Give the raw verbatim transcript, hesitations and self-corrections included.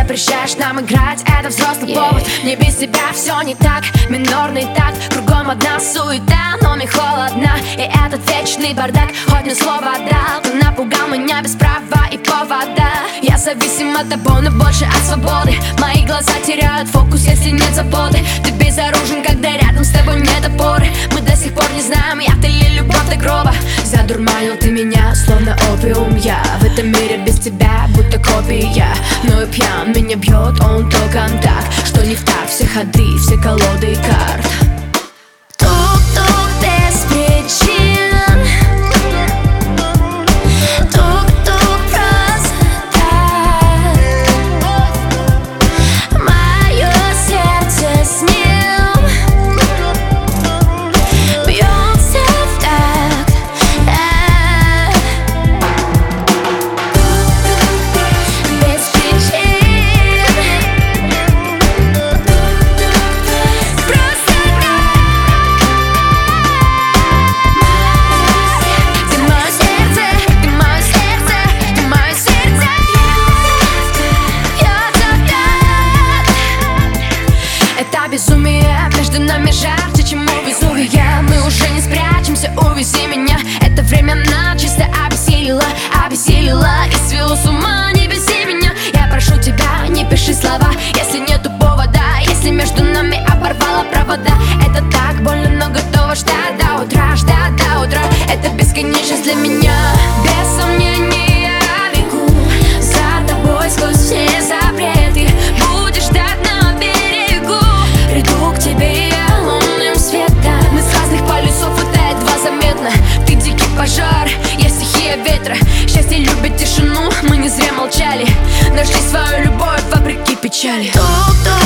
запрещаешь нам играть, это взрослый yeah. повод. Мне без тебя все не так, минорный такт. Кругом одна суета, но мне холодно. И этот вечный бардак, хоть мне слово дал. Ты напугал меня без права и повода. Я зависим от тобой, но больше от свободы. Мои глаза теряют фокус, если нет заботы. Ты безоружен, когда рядом с тобой нет опоры. Мы до сих пор не знаем, я ты ли любовь до гроба. Задурманил ты меня, словно опиум. Я в этом мире без тебя, будто копия. Но и пьян, меня бьет он то контакт. Что не в так, все ходы, все колоды и карт. Тук-тук без причин, тук-тук просто так. Мое сердце с ним бьется в такт. Без причин, просто так. Ты мое сердце, ты мое сердце, ты мое сердце бьется в такт. Это безумие, между нами жарче, чем у Везувия. Мы уже не спрячемся, увези меня. Это временно чисто обессилило, обессилило и свело с ума. Не беси меня, я прошу тебя, не пиши слова, если нету повода. Если между нами оборвало провода, это так больно, но готова ждать до утра, ждать до утра. Это бесконечность для меня. Без сомнения я бегу за тобой сквозь все запреты. Будешь ждать на берегу, приду к тебе я лунным светом. Мы с разных полюсов, это едва заметно. Ты дикий пожар, я стихия ветра. Счастье любит тишину, мы не зря молчали. Нашли свою любовь вопреки печали. Тук-тук